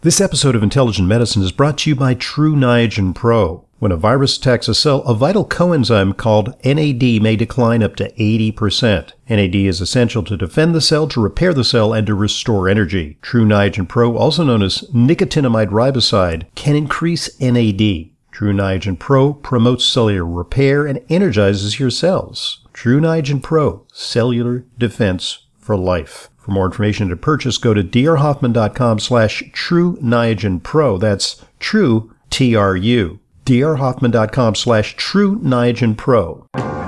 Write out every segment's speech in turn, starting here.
This episode of Intelligent Medicine is brought to you by True Niagen Pro. When a virus attacks a cell, a vital coenzyme called NAD may decline up to 80%. NAD is essential to defend the cell, to repair the cell, and to restore energy. True Niagen Pro, also known as nicotinamide riboside, can increase NAD. True Niagen Pro promotes cellular repair and energizes your cells. True Niagen Pro, cellular defense for life. For more information to purchase, go to drhoffman.com/True Niagen Pro. That's true, T-R-U. drhoffman.com/True Niagen Pro.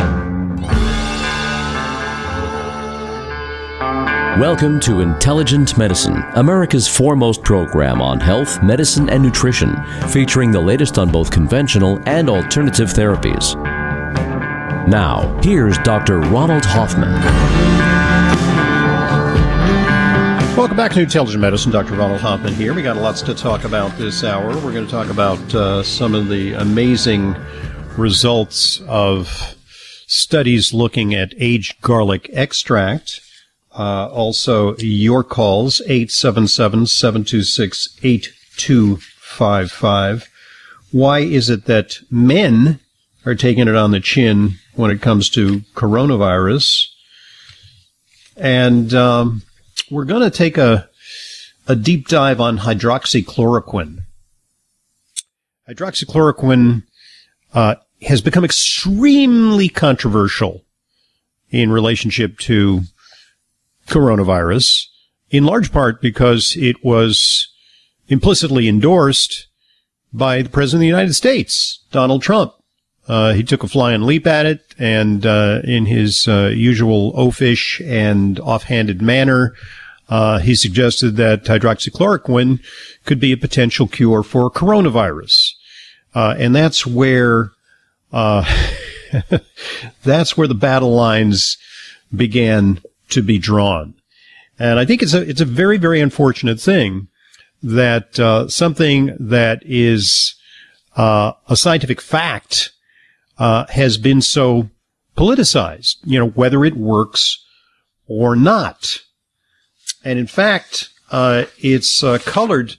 Welcome to Intelligent Medicine, America's foremost program on health, medicine, and nutrition, featuring the latest on both conventional and alternative therapies. Now, here's Dr. Ronald Hoffman. Welcome back to Intelligent Medicine. Dr. Ronald Hoffman here. We got lots to talk about this hour. We're going to talk about some of the amazing results of studies looking at aged garlic extract. Also, your calls, 877-726-8255. Why is it that men are taking it on the chin when it comes to coronavirus? And we're going to take a deep dive on hydroxychloroquine. Hydroxychloroquine has become extremely controversial in relationship to coronavirus, in large part because it was implicitly endorsed by the President of the United States, Donald Trump. He took a flying leap at it, and in his usual oafish and offhanded manner, he suggested that hydroxychloroquine could be a potential cure for coronavirus. And that's where that's where the battle lines began to be drawn. And I think it's a very, very unfortunate thing that something that is a scientific fact has been so politicized, whether it works or not. And in fact, it's colored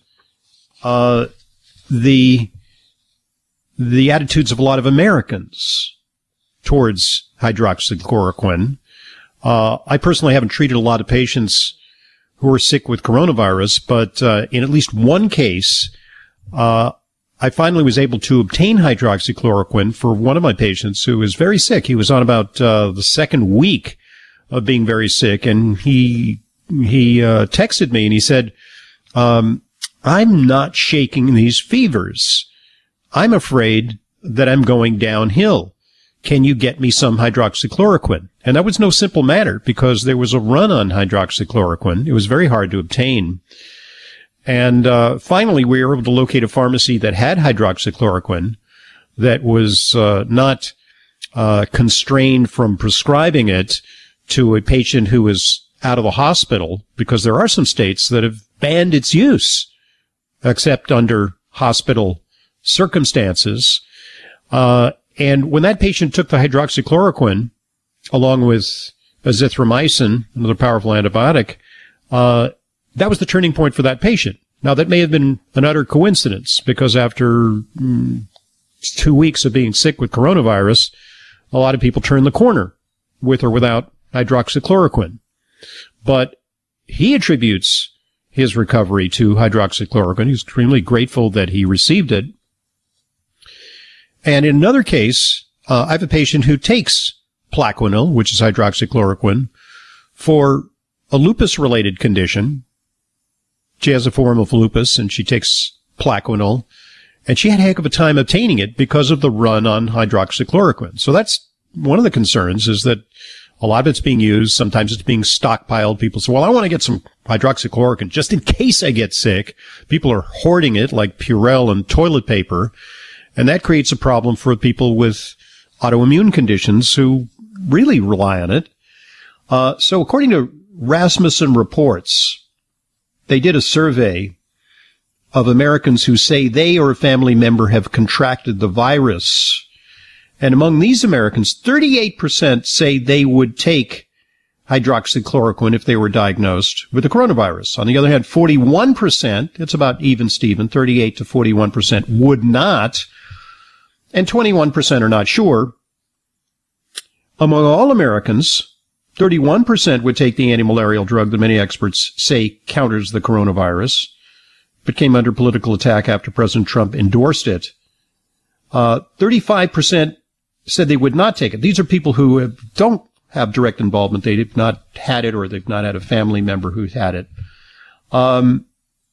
the attitudes of a lot of Americans towards hydroxychloroquine. I personally haven't treated a lot of patients who are sick with coronavirus, but in at least one case, I finally was able to obtain hydroxychloroquine for one of my patients who was very sick. He was on about the second week of being very sick, and he texted me and he said, I'm not shaking these fevers. I'm afraid that I'm going downhill. Can you get me some hydroxychloroquine? And that was no simple matter because there was a run on hydroxychloroquine. It was very hard to obtain. And finally, we were able to locate a pharmacy that had hydroxychloroquine that was not constrained from prescribing it to a patient who was out of the hospital, because there are some states that have banned its use, except under hospital circumstances. And when that patient took the hydroxychloroquine, along with azithromycin, another powerful antibiotic, that was the turning point for that patient. Now, that may have been an utter coincidence, because after 2 weeks of being sick with coronavirus, a lot of people turn the corner with or without hydroxychloroquine. But he attributes his recovery to hydroxychloroquine. He's extremely grateful that he received it. And in another case, I have a patient who takes Plaquenil, which is hydroxychloroquine, for a lupus-related condition. She has a form of lupus, and she takes Plaquenil, and she had a heck of a time obtaining it because of the run on hydroxychloroquine. So that's one of the concerns, is that a lot of it's being used. Sometimes it's being stockpiled. People say, well, I want to get some hydroxychloroquine just in case I get sick. People are hoarding it like Purell and toilet paper. And that creates a problem for people with autoimmune conditions who really rely on it. So according to Rasmussen Reports, they did a survey of Americans who say they or a family member have contracted the virus. And among these Americans, 38% say they would take hydroxychloroquine if they were diagnosed with the coronavirus. On the other hand, 41%, it's about even Steven, 38 to 41% would not, and 21% are not sure. Among all Americans, 31% would take the anti-malarial drug that many experts say counters the coronavirus, but came under political attack after President Trump endorsed it. 35% said they would not take it. These are people who don't have direct involvement. They've not had it, or they've not had a family member who's had it. And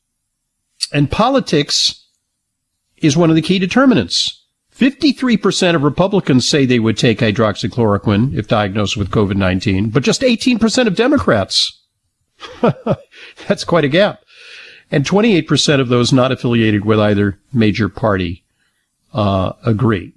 politics is one of the key determinants. 53% of Republicans say they would take hydroxychloroquine if diagnosed with COVID-19, but just 18% of Democrats. That's quite a gap. And 28% of those not affiliated with either major party agree.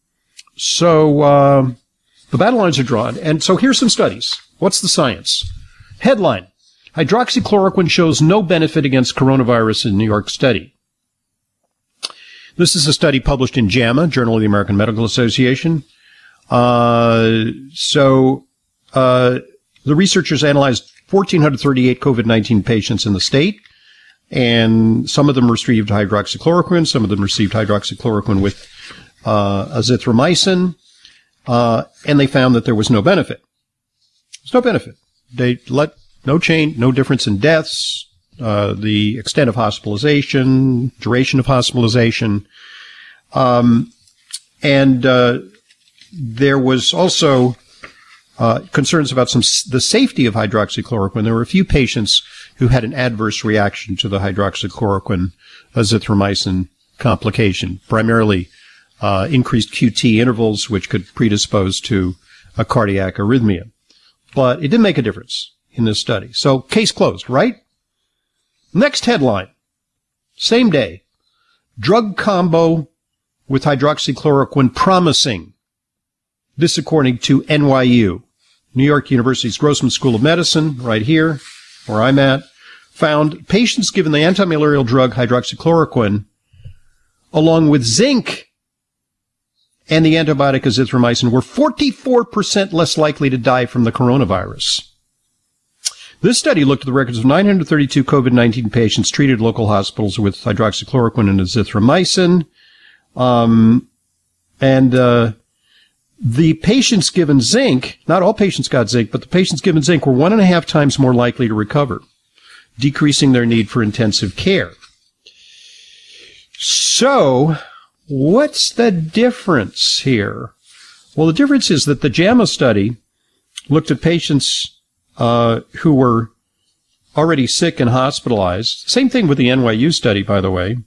So the battle lines are drawn. And so here's some studies. What's the science? Headline: hydroxychloroquine shows no benefit against coronavirus in New York study. This is a study published in JAMA, Journal of the American Medical Association. The researchers analyzed 1,438 COVID-19 patients in the state, and some of them received hydroxychloroquine, some of them received hydroxychloroquine with azithromycin, and they found that there was no benefit. There's no benefit. They no change, no difference in deaths, the extent of hospitalization, duration of hospitalization, and there was also concerns about the safety of hydroxychloroquine. There were a few patients who had an adverse reaction to the hydroxychloroquine azithromycin complication, primarily increased QT intervals, which could predispose to a cardiac arrhythmia. But it didn't make a difference in this study. So case closed, right? Next headline, same day, drug combo with hydroxychloroquine promising. This according to NYU, New York University's Grossman School of Medicine, right here, where I'm at, found patients given the anti-malarial drug hydroxychloroquine along with zinc and the antibiotic azithromycin were 44% less likely to die from the coronavirus. This study looked at the records of 932 COVID-19 patients treated at local hospitals with hydroxychloroquine and azithromycin. The patients given zinc, not all patients got zinc, but the patients given zinc were 1.5 times more likely to recover, decreasing their need for intensive care. So, what's the difference here? Well, the difference is that the JAMA study looked at patients who were already sick and hospitalized. Same thing with the NYU study, by the way.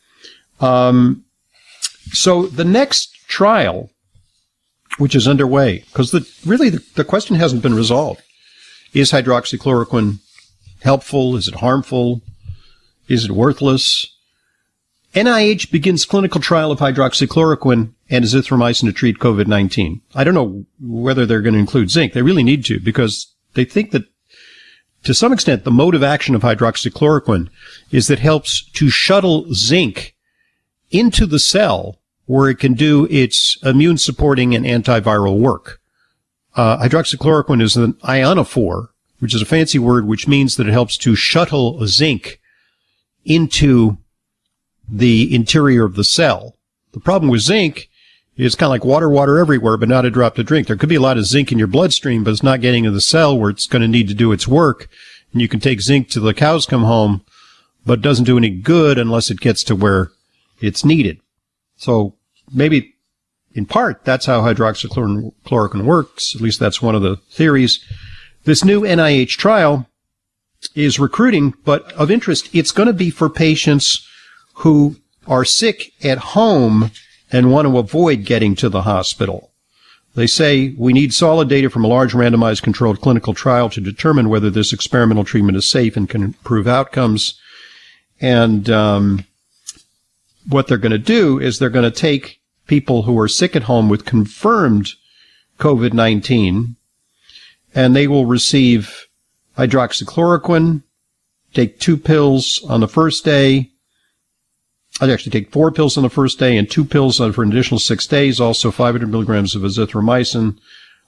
So the next trial, which is underway, because the question hasn't been resolved. Is hydroxychloroquine helpful? Is it harmful? Is it worthless? NIH begins clinical trial of hydroxychloroquine and azithromycin to treat COVID-19. I don't know whether they're going to include zinc. They really need to, because they think that, to some extent, the mode of action of hydroxychloroquine is that it helps to shuttle zinc into the cell where it can do its immune-supporting and antiviral work. Hydroxychloroquine is an ionophore, which is a fancy word which means that it helps to shuttle zinc into the interior of the cell. The problem with zinc is it's kind of like water everywhere, but not a drop to drink. There could be a lot of zinc in your bloodstream, but it's not getting in the cell where it's going to need to do its work. And you can take zinc till the cows come home, but it doesn't do any good unless it gets to where it's needed. So maybe, in part, that's how hydroxychloroquine works. At least that's one of the theories. This new NIH trial is recruiting, but of interest, it's going to be for patients who are sick at home and want to avoid getting to the hospital. They say we need solid data from a large randomized controlled clinical trial to determine whether this experimental treatment is safe and can improve outcomes. And what they're going to do is they're going to take people who are sick at home with confirmed COVID-19, and they will receive hydroxychloroquine, take 2 pills on the first day. I'd actually take 4 pills on the first day and 2 pills for an additional 6 days, also 500 milligrams of azithromycin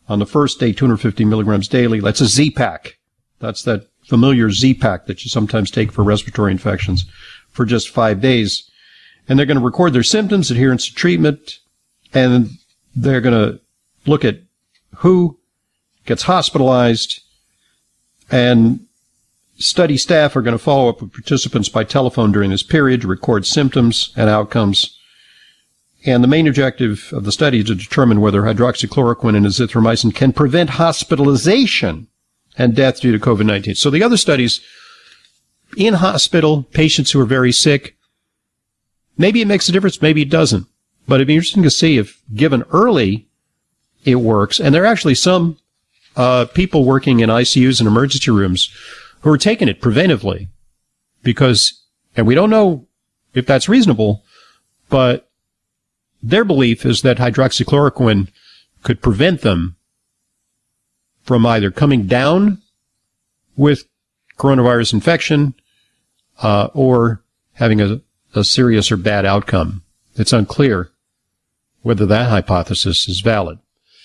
On the first day, 250 milligrams daily. That's a Z-Pak. That's that familiar Z-Pak that you sometimes take for respiratory infections for just 5 days. And they're going to record their symptoms, adherence to treatment, and they're going to look at who gets hospitalized, and study staff are going to follow up with participants by telephone during this period to record symptoms and outcomes. And the main objective of the study is to determine whether hydroxychloroquine and azithromycin can prevent hospitalization and death due to COVID-19. So the other studies, in hospital, patients who are very sick, maybe it makes a difference, maybe it doesn't. But it'd be interesting to see if, given early, it works. And there are actually some people working in ICUs and emergency rooms who are taking it preventively because, and we don't know if that's reasonable, but their belief is that hydroxychloroquine could prevent them from either coming down with coronavirus infection or having a serious or bad outcome. It's unclear whether that hypothesis is valid.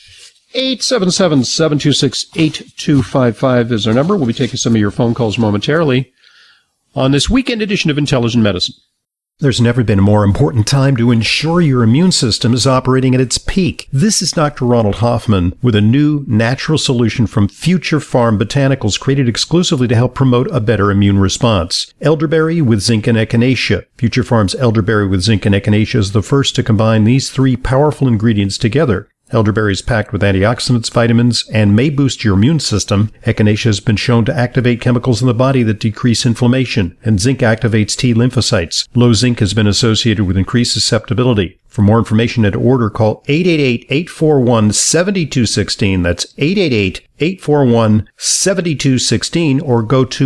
877-726-8255 is our number. We'll be taking some of your phone calls momentarily on this weekend edition of Intelligent Medicine. There's never been a more important time to ensure your immune system is operating at its peak. This is Dr. Ronald Hoffman with a new natural solution from Future Farm Botanicals created exclusively to help promote a better immune response. Elderberry with zinc and echinacea. Future Farm's elderberry with zinc and echinacea is the first to combine these three powerful ingredients together. Elderberry is packed with antioxidants, vitamins, and may boost your immune system. Echinacea has been shown to activate chemicals in the body that decrease inflammation, and zinc activates T lymphocytes. Low zinc has been associated with increased susceptibility. For more information and to order, call 888-841-7216. That's 888-841-7216, or go to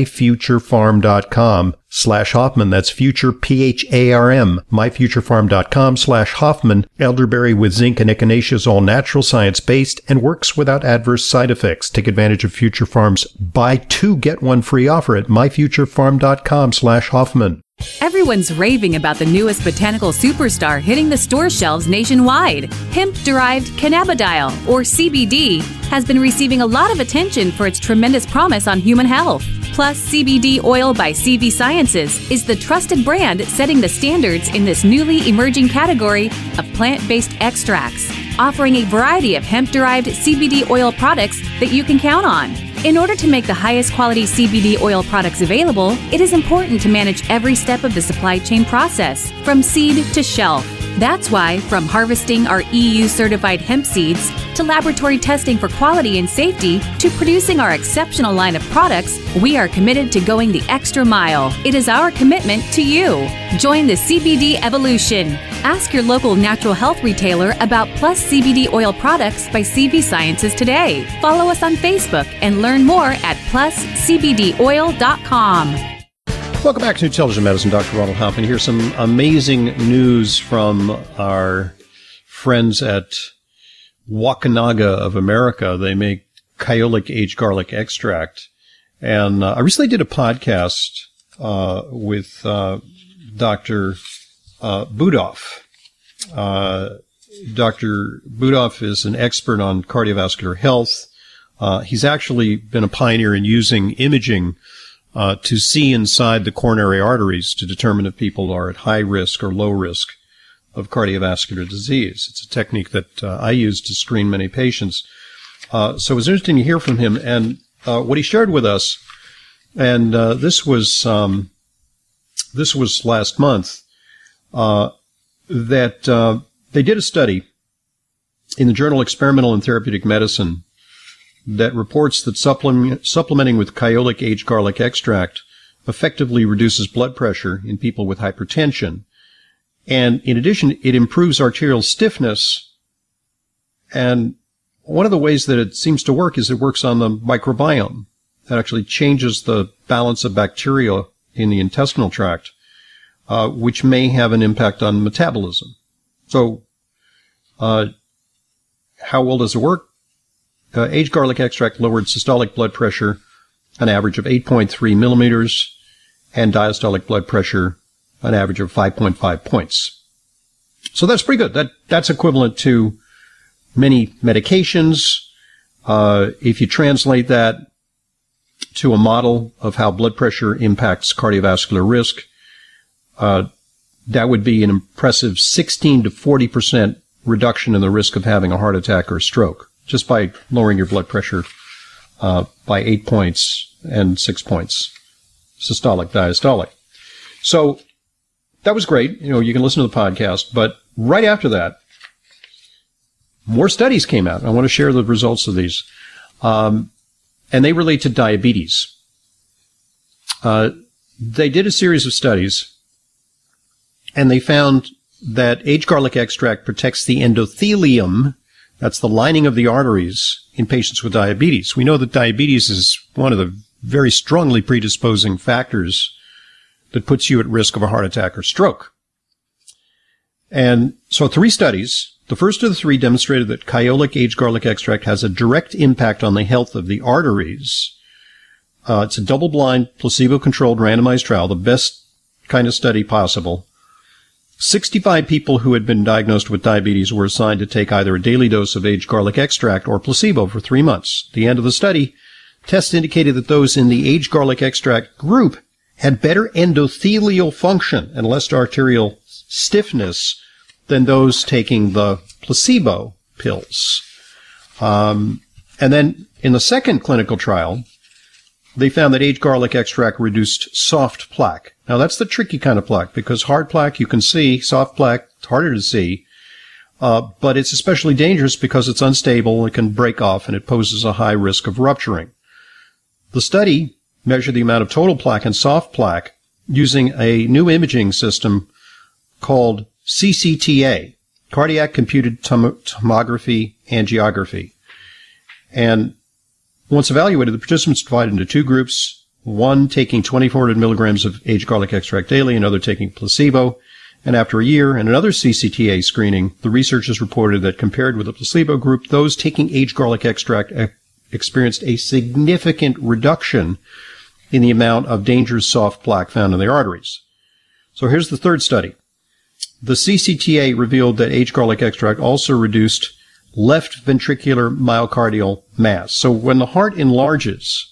myfuturefarm.com/Hoffman. That's future, P-H-A-R-M, myfuturefarm.com/Hoffman. Elderberry with zinc and echinacea is all natural, science-based, and works without adverse side effects. Take advantage of Future Farm's buy two, get one free offer at myfuturefarm.com/Hoffman. Everyone's raving about the newest botanical superstar hitting the store shelves nationwide. Hemp-derived cannabidiol, or CBD, has been receiving a lot of attention for its tremendous promise on human health. Plus, CBD Oil by CV Sciences is the trusted brand setting the standards in this newly emerging category of plant-based extracts, offering a variety of hemp-derived CBD oil products that you can count on. In order to make the highest quality CBD oil products available, it is important to manage every step of the supply chain process, from seed to shelf. That's why, from harvesting our EU-certified hemp seeds, to laboratory testing for quality and safety, to producing our exceptional line of products, we are committed to going the extra mile. It is our commitment to you. Join the CBD evolution. Ask your local natural health retailer about Plus CBD oil products by CV Sciences today. Follow us on Facebook and learn more at pluscbdoil.com. Welcome back to Intelligent Medicine. Dr. Ronald Hoffman. Here's some amazing news from our friends at Wakunaga of America. They make Kyolic aged garlic extract. And I recently did a podcast with Dr. Budoff. Dr. Budoff is an expert on cardiovascular health. He's actually been a pioneer in using imaging to see inside the coronary arteries to determine if people are at high risk or low risk of cardiovascular disease. It's a technique that I use to screen many patients. So it was interesting to hear from him. And what he shared with us, and this was last month, that they did a study in the journal Experimental and Therapeutic Medicine that reports that supplementing with Kyolic aged garlic extract effectively reduces blood pressure in people with hypertension. And in addition, it improves arterial stiffness. And one of the ways that it seems to work is it works on the microbiome. That actually changes the balance of bacteria in the intestinal tract, which may have an impact on metabolism. So, how well does it work? Aged garlic extract lowered systolic blood pressure an average of 8.3 millimeters and diastolic blood pressure an average of 5.5 points. So that's pretty good. That's equivalent to many medications If you translate that to a model of how blood pressure impacts cardiovascular risk, that would be an impressive 16 to 40% reduction in the risk of having a heart attack or stroke, just by lowering your blood pressure by 8 points and 6 points, systolic, diastolic. So that was great. You can listen to the podcast. But right after that, more studies came out. I want to share the results of these. And they relate to diabetes. They did a series of studies, and they found that aged garlic extract protects the endothelium, that's the lining of the arteries, in patients with diabetes. We know that diabetes is one of the very strongly predisposing factors that puts you at risk of a heart attack or stroke. And so 3 studies. The first of the 3 demonstrated that Kyolic aged garlic extract has a direct impact on the health of the arteries. It's a double-blind, placebo-controlled randomized trial, the best kind of study possible. 65 people who had been diagnosed with diabetes were assigned to take either a daily dose of aged garlic extract or placebo for 3 months. At the end of the study, tests indicated that those in the aged garlic extract group had better endothelial function and less arterial stiffness than those taking the placebo pills. And then in the second clinical trial, they found that aged garlic extract reduced soft plaque. Now, that's the tricky kind of plaque, because hard plaque you can see, soft plaque it's harder to see, but it's especially dangerous because it's unstable, it can break off, and it poses a high risk of rupturing. The study measured the amount of total plaque and soft plaque using a new imaging system called CCTA, Cardiac Computed Tomography Angiography. And once evaluated, the participants divided into 2 groups, one taking 2,400 milligrams of aged garlic extract daily, another taking placebo. And after a year and another CCTA screening, the researchers reported that compared with the placebo group, those taking aged garlic extract experienced a significant reduction in the amount of dangerous soft plaque found in their arteries. So here's the third study. The CCTA revealed that aged garlic extract also reduced left ventricular myocardial mass. So when the heart enlarges,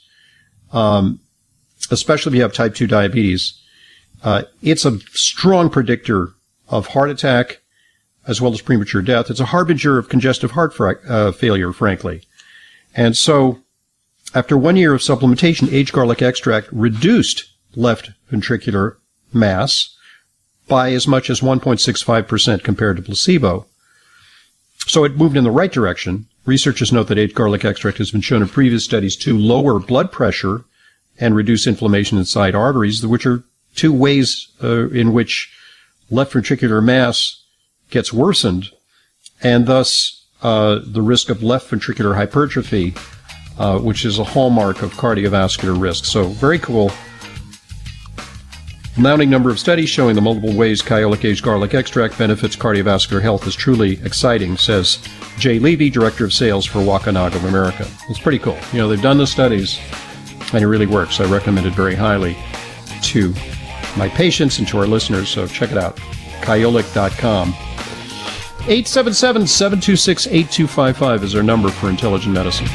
especially if you have type 2 diabetes, it's a strong predictor of heart attack as well as premature death. It's a harbinger of congestive heart failure, frankly. And so after 1 year of supplementation, aged garlic extract reduced left ventricular mass by as much as 1.65% compared to placebo. So it moved in the right direction. Researchers note that aged garlic extract has been shown in previous studies to lower blood pressure and reduce inflammation inside arteries, which are 2 ways in which left ventricular mass gets worsened, and thus the risk of left ventricular hypertrophy, which is a hallmark of cardiovascular risk. So very cool. Mounting number of studies showing the multiple ways Kyolic aged garlic extract benefits cardiovascular health is truly exciting, says Jay Levy, Director of Sales for Wakunaga of America. It's pretty cool. They've done the studies, and it really works. I recommend it very highly to my patients and to our listeners, so check it out. Kyolic.com. 877-726-8255 is our number for Intelligent Medicine.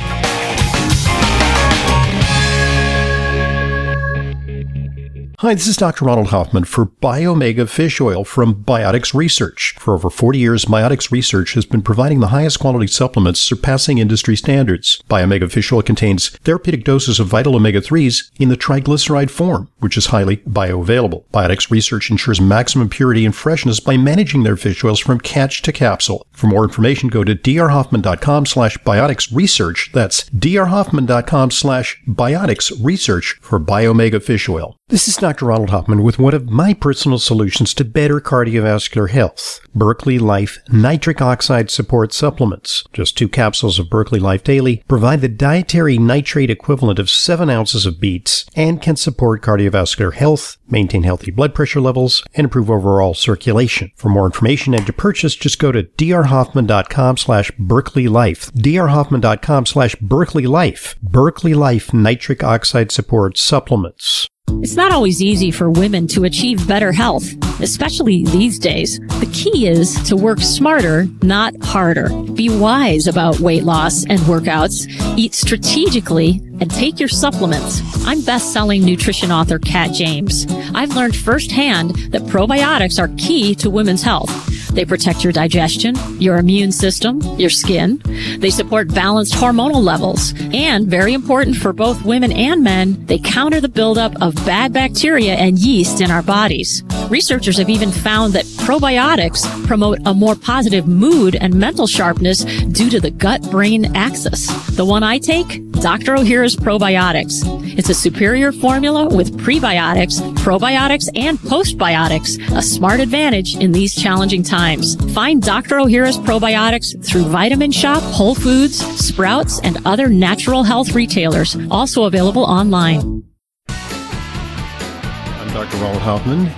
Hi, this is Dr. Ronald Hoffman for Biomega Fish Oil from Biotics Research. For over 40 years, Biotics Research has been providing the highest quality supplements surpassing industry standards. Biomega Fish Oil contains therapeutic doses of vital omega-3s in the triglyceride form, which is highly bioavailable. Biotics Research ensures maximum purity and freshness by managing their fish oils from catch to capsule. For more information, go to drhoffman.com/bioticsresearch. That's drhoffman.com/bioticsresearch for Biomega Fish Oil. This is Dr. Ronald Hoffman with one of my personal solutions to better cardiovascular health, Berkeley Life Nitric Oxide Support Supplements. Just 2 capsules of Berkeley Life Daily provide the dietary nitrate equivalent of 7 ounces of beets and can support cardiovascular health, maintain healthy blood pressure levels, and improve overall circulation. For more information and to purchase, just go to drhoffman.com/BerkeleyLife. drhoffman.com/BerkeleyLife. Berkeley Life Nitric Oxide Support Supplements. It's not always easy for women to achieve better health, especially these days. The key is to work smarter, not harder. Be wise about weight loss and workouts. Eat strategically and take your supplements. I'm best-selling nutrition author Kat James. I've learned firsthand that probiotics are key to women's health. They protect your digestion, your immune system, your skin. They support balanced hormonal levels. And, very important for both women and men, they counter the buildup of bad bacteria and yeast in our bodies. Researchers have even found that probiotics promote a more positive mood and mental sharpness due to the gut-brain axis. The one I take? Dr. Ohhira's Probiotics. It's a superior formula with prebiotics, probiotics, and postbiotics, a smart advantage in these challenging times. Find Dr. Ohhira's Probiotics through Vitamin Shop, Whole Foods, Sprouts, and other natural health retailers, also available online. I'm Dr. Ronald Hoffman.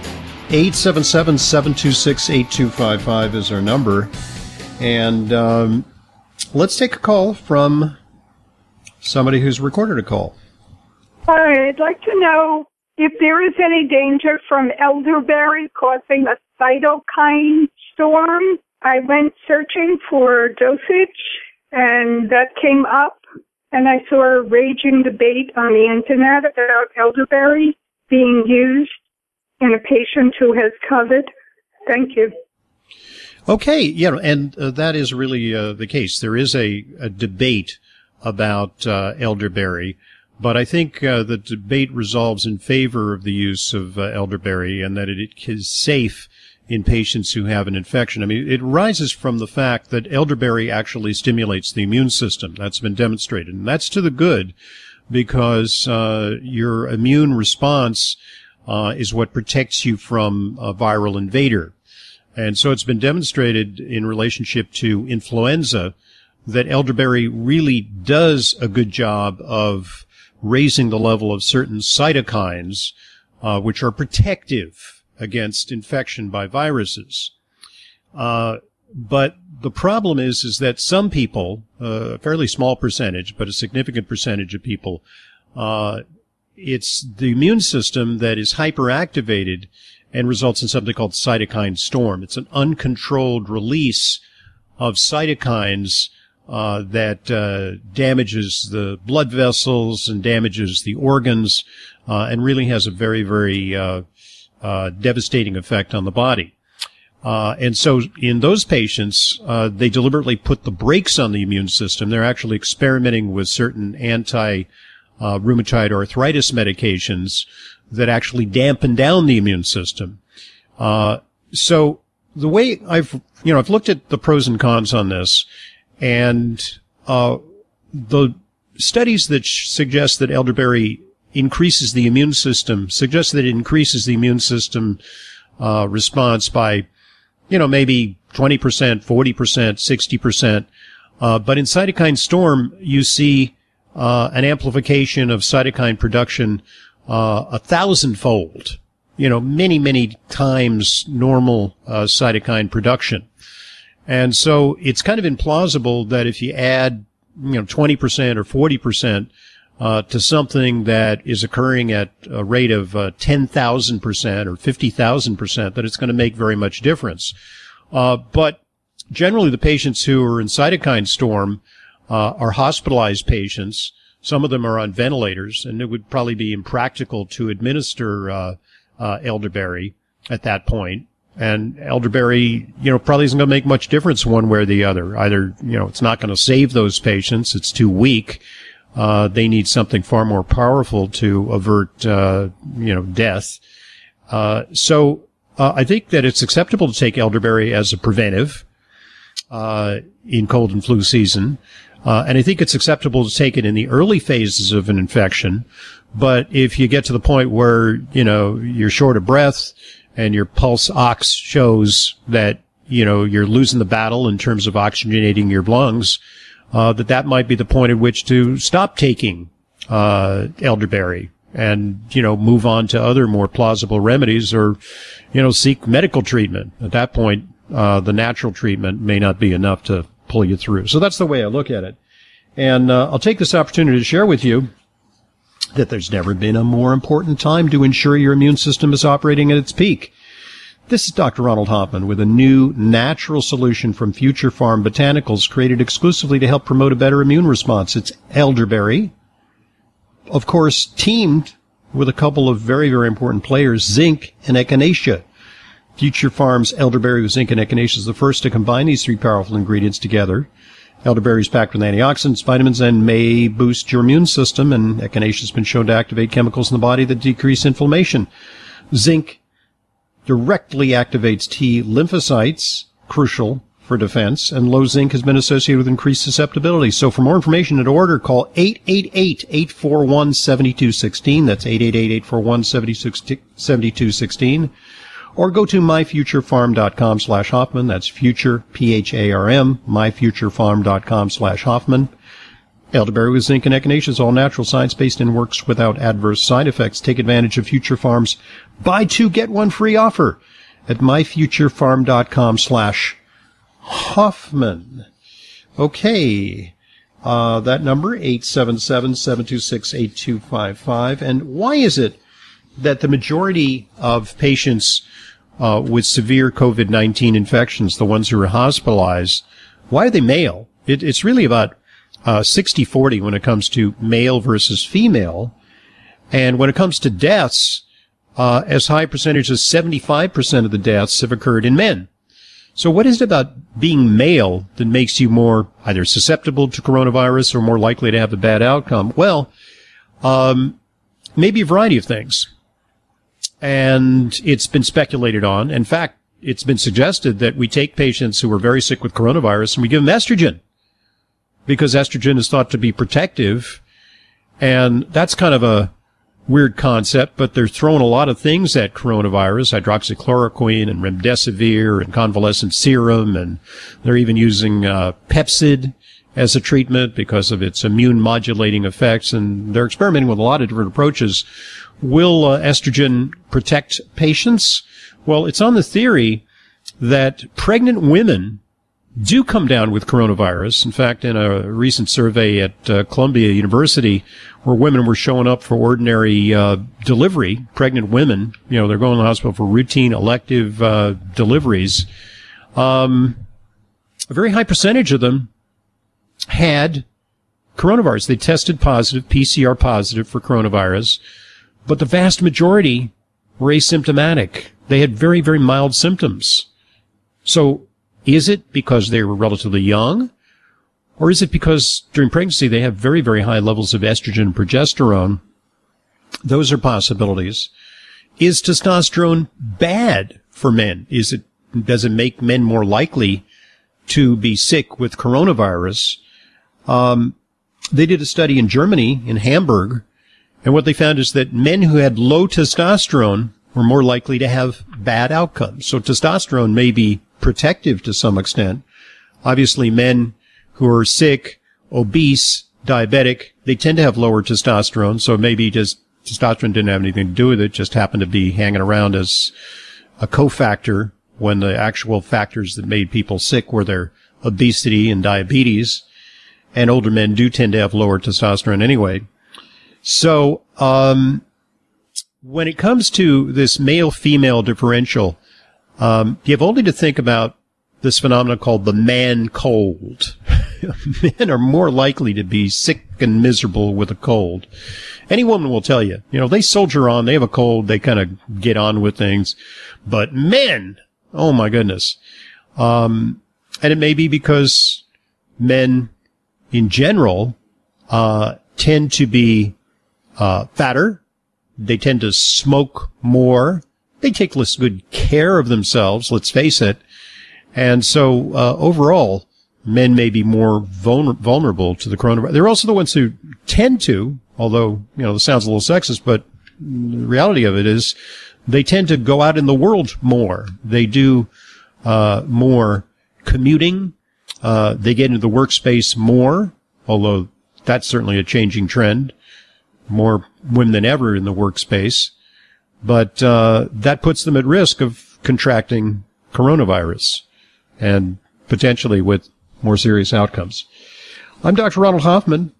877-726-8255 is our number. And let's take a call from somebody who's recorded a call. Hi, I'd like to know if there is any danger from elderberry causing a cytokine storm. I went searching for dosage, and that came up, and I saw a raging debate on the internet about elderberry being used in a patient who has COVID. Thank you. Okay, yeah, and that is really the case. There is a debate about elderberry, but I think the debate resolves in favor of the use of elderberry and that it is safe in patients who have an infection. I mean, it arises from the fact that elderberry actually stimulates the immune system. That's been demonstrated, and that's to the good because your immune response is what protects you from a viral invader. And so it's been demonstrated in relationship to influenza that elderberry really does a good job of raising the level of certain cytokines, which are protective against infection by viruses. But the problem is that some people, a fairly small percentage, but a significant percentage of people, it's the immune system that is hyperactivated and results in something called cytokine storm. It's an uncontrolled release of cytokines that damages the blood vessels and damages the organs and really has a very, very devastating effect on the body. And so in those patients, they deliberately put the brakes on the immune system. They're actually experimenting with certain anti-rheumatoid arthritis medications that actually dampen down the immune system. So the way I've looked at the pros and cons on this, and the studies that suggest that elderberry increases the immune system suggest that it increases the immune system response by, maybe 20%, 40%, 60%. But in cytokine storm, you see an amplification of cytokine production 1,000-fold. Many, many times normal cytokine production. And so it's kind of implausible that if you add, 20% or 40% to something that is occurring at a rate of 10,000% or 50,000%, that it's going to make very much difference. But generally the patients who are in cytokine storm are hospitalized patients. Some of them are on ventilators, and it would probably be impractical to administer elderberry at that point. And elderberry, probably isn't going to make much difference one way or the other. Either, it's not going to save those patients. It's too weak. They need something far more powerful to avert, death. So I think that it's acceptable to take elderberry as a preventive in cold and flu season. And I think it's acceptable to take it in the early phases of an infection. But if you get to the point where, you're short of breath and your pulse ox shows that, you're losing the battle in terms of oxygenating your lungs, that might be the point at which to stop taking elderberry and, move on to other more plausible remedies or, seek medical treatment. At that point, the natural treatment may not be enough to pull you through. So that's the way I look at it. And I'll take this opportunity to share with you that there's never been a more important time to ensure your immune system is operating at its peak. This is Dr. Ronald Hoffman with a new natural solution from Future Farm Botanicals created exclusively to help promote a better immune response. It's elderberry, of course, teamed with a couple of very, very important players, zinc and echinacea. Future Farm's elderberry with zinc and echinacea is the first to combine these three powerful ingredients together. Elderberry is packed with antioxidants, vitamins, and may boost your immune system, and echinacea has been shown to activate chemicals in the body that decrease inflammation. Zinc directly activates T lymphocytes, crucial for defense, and low zinc has been associated with increased susceptibility. So for more information and to order, call 888-841-7216. That's 888-841-7216. Or go to myfuturefarm.com/Hoffman. That's future, P-H-A-R-M, myfuturefarm.com/Hoffman. Elderberry with zinc and echinacea is all natural, science-based, and works without adverse side effects. Take advantage of Future Farm's buy two, get one free offer at myfuturefarm.com/Hoffman. Okay. That number, 877-726-8255. And why is it that the majority of patients with severe COVID-19 infections, the ones who are hospitalized, why are they male? It's really about 60-40 when it comes to male versus female. And when it comes to deaths, as high a percentage as 75% of the deaths have occurred in men. So what is it about being male that makes you more either susceptible to coronavirus or more likely to have a bad outcome? Well, maybe a variety of things. And it's been speculated on. In fact, it's been suggested that we take patients who are very sick with coronavirus and we give them estrogen because estrogen is thought to be protective. And that's kind of a weird concept, but they're throwing a lot of things at coronavirus, hydroxychloroquine and remdesivir and convalescent serum. And they're even using Pepcid as a treatment because of its immune modulating effects. And they're experimenting with a lot of different approaches. Will estrogen protect patients? Well, it's on the theory that pregnant women do come down with coronavirus. In fact, in a recent survey at Columbia University, where women were showing up for ordinary delivery, pregnant women, they're going to the hospital for routine elective deliveries, a very high percentage of them had coronavirus. They tested positive, PCR positive for coronavirus. But the vast majority were asymptomatic. They had very, very mild symptoms. So is it because they were relatively young? Or is it because during pregnancy they have very, very high levels of estrogen and progesterone? Those are possibilities. Is testosterone bad for men? Does it make men more likely to be sick with coronavirus? They did a study in Germany, in Hamburg, and what they found is that men who had low testosterone were more likely to have bad outcomes. So testosterone may be protective to some extent. Obviously, men who are sick, obese, diabetic, they tend to have lower testosterone. So maybe just testosterone didn't have anything to do with it, just happened to be hanging around as a cofactor when the actual factors that made people sick were their obesity and diabetes. And older men do tend to have lower testosterone anyway. So, when it comes to this male-female differential, you have only to think about this phenomenon called the man cold. Men are more likely to be sick and miserable with a cold. Any woman will tell you, they soldier on, they have a cold, they kind of get on with things. But men, oh my goodness. And it may be because men in general, tend to be fatter. They tend to smoke more. They take less good care of themselves, let's face it. And so, overall, men may be more vulnerable to the coronavirus. They're also the ones who tend to, although, this sounds a little sexist, but the reality of it is they tend to go out in the world more. They do, more commuting. They get into the workspace more, although that's certainly a changing trend. More women than ever in the workspace. But that puts them at risk of contracting coronavirus and potentially with more serious outcomes. I'm Dr. Ronald Hoffman.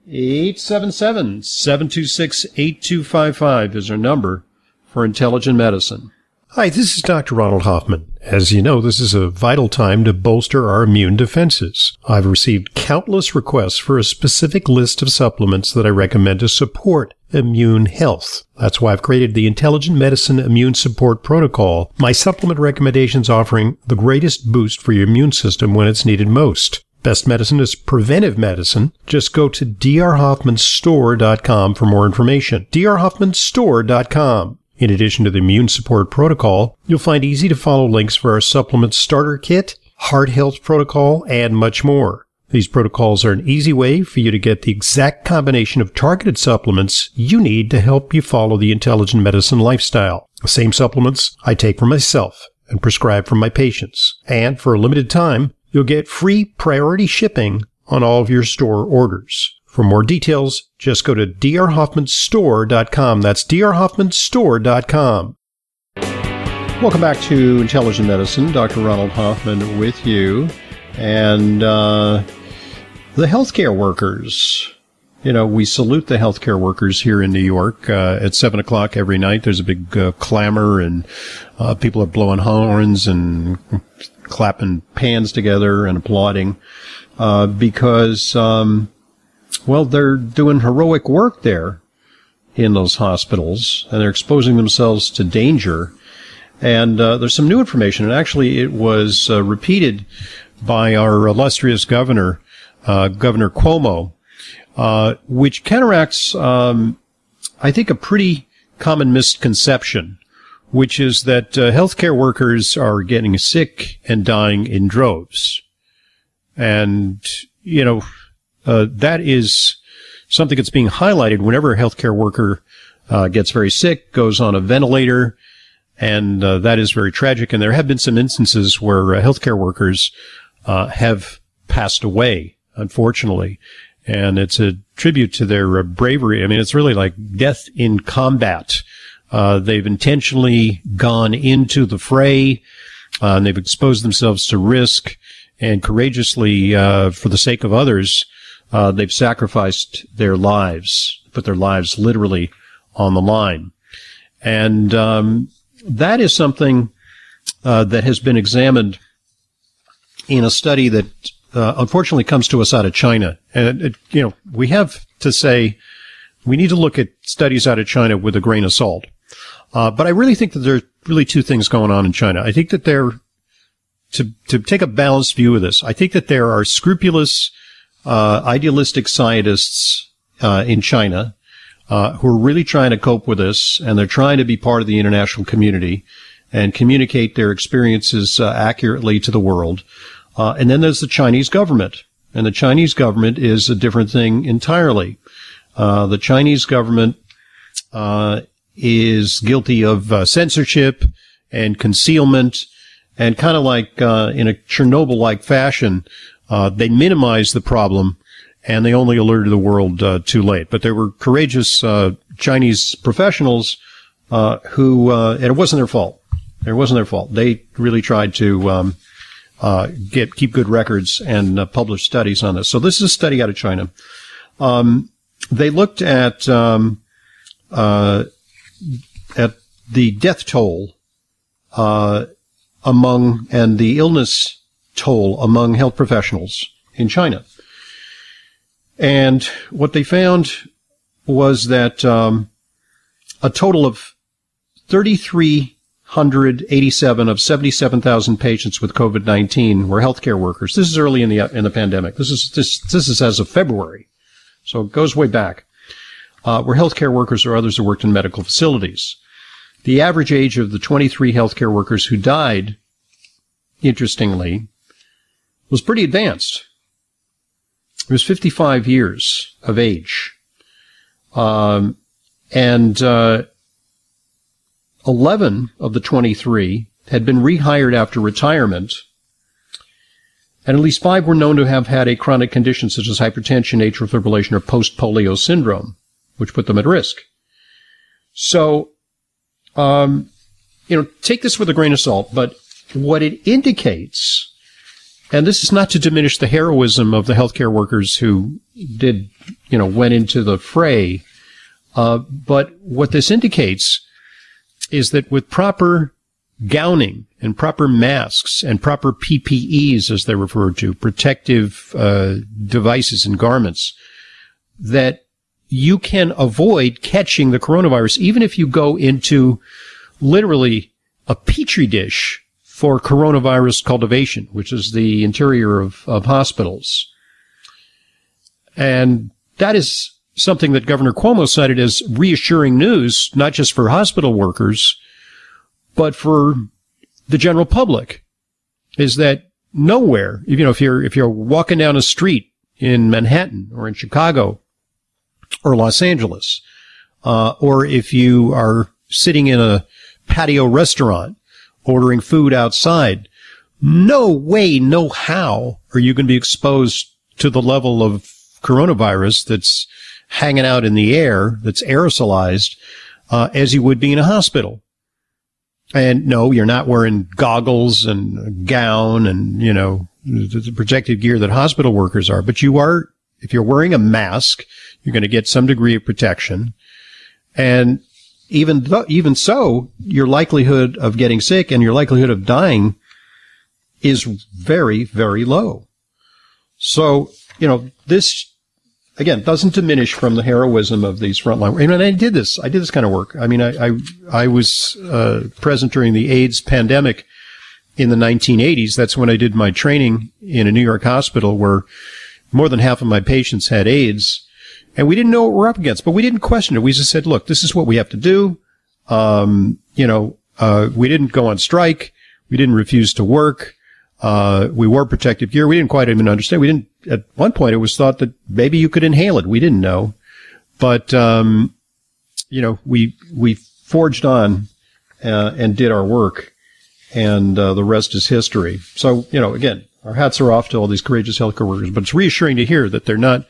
877-726-8255 is our number for Intelligent Medicine. Hi, this is Dr. Ronald Hoffman. As you know, this is a vital time to bolster our immune defenses. I've received countless requests for a specific list of supplements that I recommend to support immune health. That's why I've created the Intelligent Medicine Immune Support Protocol, my supplement recommendations offering the greatest boost for your immune system when it's needed most. Best medicine is preventive medicine. Just go to drhoffmanstore.com for more information. drhoffmanstore.com. In addition to the immune support protocol, you'll find easy-to-follow links for our supplement starter kit, heart health protocol, and much more. These protocols are an easy way for you to get the exact combination of targeted supplements you need to help you follow the intelligent medicine lifestyle. The same supplements I take for myself and prescribe for my patients. And for a limited time, you'll get free priority shipping on all of your store orders. For more details, just go to drhoffmanstore.com. That's drhoffmanstore.com. Welcome back to Intelligent Medicine. Dr. Ronald Hoffman with you. And the healthcare workers. You know, we salute the healthcare workers here in New York. At 7 o'clock every night, there's a big clamor, and people are blowing horns and clapping pans together and applauding because... well, they're doing heroic work there in those hospitals, and they're exposing themselves to danger. And there's some new information, and actually it was repeated by our illustrious governor, Governor Cuomo, which counteracts, I think, a pretty common misconception, which is that healthcare workers are getting sick and dying in droves. And, you know, that is something that's being highlighted whenever a healthcare worker gets very sick, goes on a ventilator, and that is very tragic. And there have been some instances where healthcare workers have passed away, unfortunately. And it's a tribute to their bravery. I mean, it's really like death in combat. They've intentionally gone into the fray, and they've exposed themselves to risk, and courageously, for the sake of others, they've sacrificed their lives, put their lives literally on the line. And that is something that has been examined in a study that unfortunately comes to us out of China. And, you know, we have to say we need to look at studies out of China with a grain of salt. But I really think that there are really two things going on in China. I think that to take a balanced view of this, I think that there are scrupulous idealistic scientists in China who are really trying to cope with this, and they're trying to be part of the international community and communicate their experiences accurately to the world. And then there's the Chinese government, and the Chinese government is a different thing entirely. The Chinese government is guilty of censorship and concealment, and kind of like in a Chernobyl-like fashion, they minimized the problem, and they only alerted the world too late. But there were courageous Chinese professionals who, and it wasn't their fault. It wasn't their fault. They really tried to keep good records and publish studies on this. So this is a study out of China. They looked at the death toll among, and the illness toll among health professionals in China. And what they found was that a total of 3,387 of 77,000 patients with COVID-19 were healthcare workers. This is early in the pandemic. This is as of February, so it goes way back. Were healthcare workers or others who worked in medical facilities. The average age of the 23 healthcare workers who died, interestingly, was pretty advanced. It was 55 years of age. And 11 of the 23 had been rehired after retirement, and at least 5 were known to have had a chronic condition such as hypertension, atrial fibrillation, or post-polio syndrome, which put them at risk. So, take this with a grain of salt, but what it indicates And this is not to diminish the heroism of the healthcare workers who went into the fray. But what this indicates is that with proper gowning and proper masks and proper PPEs, as they're referred to, protective devices and garments, that you can avoid catching the coronavirus, even if you go into literally a petri dish for coronavirus cultivation, which is the interior of hospitals. And that is something that Governor Cuomo cited as reassuring news, not just for hospital workers, but for the general public, is that nowhere, if you're walking down a street in Manhattan or in Chicago or Los Angeles, or if you are sitting in a patio restaurant ordering food outside, no way, no how are you going to be exposed to the level of coronavirus that's hanging out in the air, that's aerosolized, as you would be in a hospital. And no, you're not wearing goggles and a gown and, the protective gear that hospital workers are, but you are, if you're wearing a mask, you're going to get some degree of protection. And even so, your likelihood of getting sick and your likelihood of dying is very, very low. So, this, again, doesn't diminish from the heroism of these frontline. And I did this kind of work. I mean, I was present during the AIDS pandemic in the 1980s. That's when I did my training in a New York hospital where more than half of my patients had AIDS. And we didn't know what we're up against, but we didn't question it. We just said, look, this is what we have to do. We didn't go on strike. We didn't refuse to work. We wore protective gear. We didn't quite even understand. At one point it was thought that maybe you could inhale it. We didn't know. But, we forged on, and did our work, and, the rest is history. So, again, our hats are off to all these courageous healthcare workers, but it's reassuring to hear that they're not,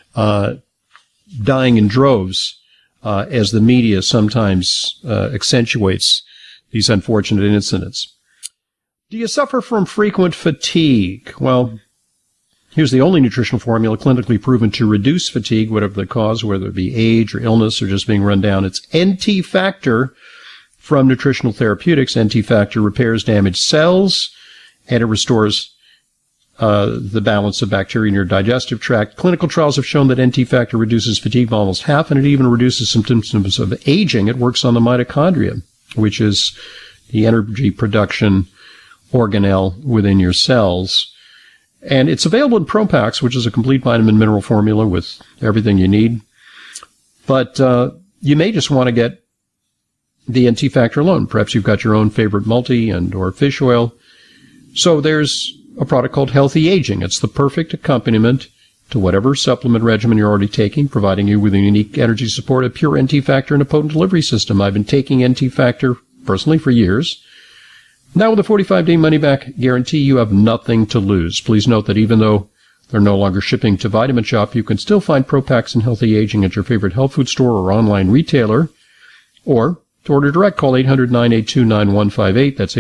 dying in droves, as the media sometimes accentuates these unfortunate incidents. Do you suffer from frequent fatigue? Well, here's the only nutritional formula clinically proven to reduce fatigue, whatever the cause, whether it be age or illness or just being run down. It's NT Factor from Nutritional Therapeutics. NT Factor repairs damaged cells, and it restores the balance of bacteria in your digestive tract. Clinical trials have shown that NT Factor reduces fatigue by almost half, and it even reduces symptoms of aging. It works on the mitochondria, which is the energy production organelle within your cells. And it's available in Pro-Packs, which is a complete vitamin mineral formula with everything you need. But you may just want to get the NT Factor alone. Perhaps you've got your own favorite multi and or fish oil. So there's a product called Healthy Aging. It's the perfect accompaniment to whatever supplement regimen you're already taking, providing you with a unique energy support, a pure NT Factor, and a potent delivery system. I've been taking NT Factor personally for years. Now with a 45-day money-back guarantee, you have nothing to lose. Please note that even though they're no longer shipping to Vitamin Shop, you can still find Pro-Packs and Healthy Aging at your favorite health food store or online retailer. Or to order direct, call 800-982-9158. That's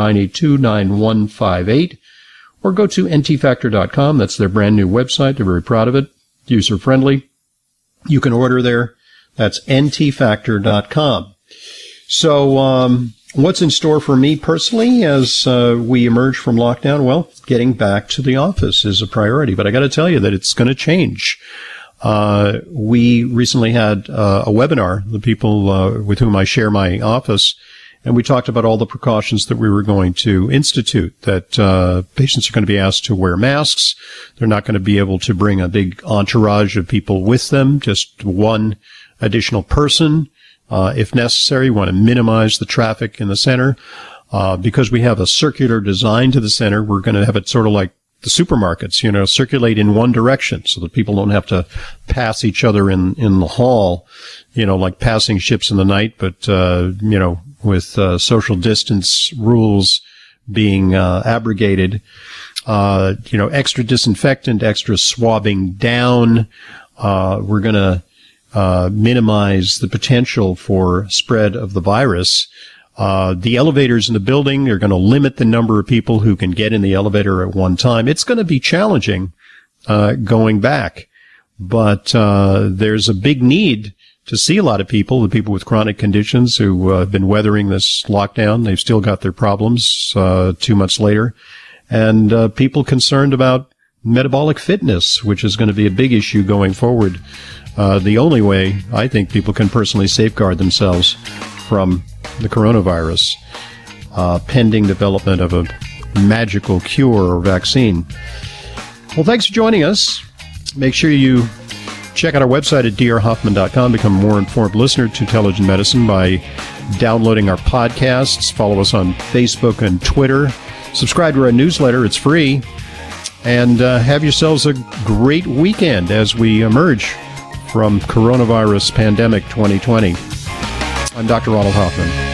800-982-9158. Or go to ntfactor.com. That's their brand new website. They're very proud of it. User-friendly. You can order there. That's ntfactor.com. So, what's in store for me personally as we emerge from lockdown? Well, getting back to the office is a priority, but I got to tell you that it's going to change. We recently had a webinar, the people with whom I share my office, and we talked about all the precautions that we were going to institute, that patients are going to be asked to wear masks. They're not going to be able to bring a big entourage of people with them, just one additional person. If necessary, we want to minimize the traffic in the center. Because we have a circular design to the center, we're going to have it sort of like the supermarkets, circulate in one direction so that people don't have to pass each other in the hall, like passing ships in the night, but, with social distance rules being abrogated, extra disinfectant, extra swabbing down. We're going to minimize the potential for spread of the virus. The elevators in the building, they're going to limit the number of people who can get in the elevator at one time. It's going to be challenging going back. But there's a big need to see a lot of people, the people with chronic conditions who have been weathering this lockdown. They've still got their problems 2 months later. And people concerned about metabolic fitness, which is going to be a big issue going forward. The only way I think people can personally safeguard themselves from the coronavirus, pending development of a magical cure or vaccine. Well, thanks for joining us. Make sure you check out our website at drhoffman.com. Become a more informed listener to Intelligent Medicine by downloading our podcasts. Follow us on Facebook and Twitter. Subscribe to our newsletter. It's free. And have yourselves a great weekend as we emerge from coronavirus pandemic 2020. I'm Dr. Ronald Hoffman.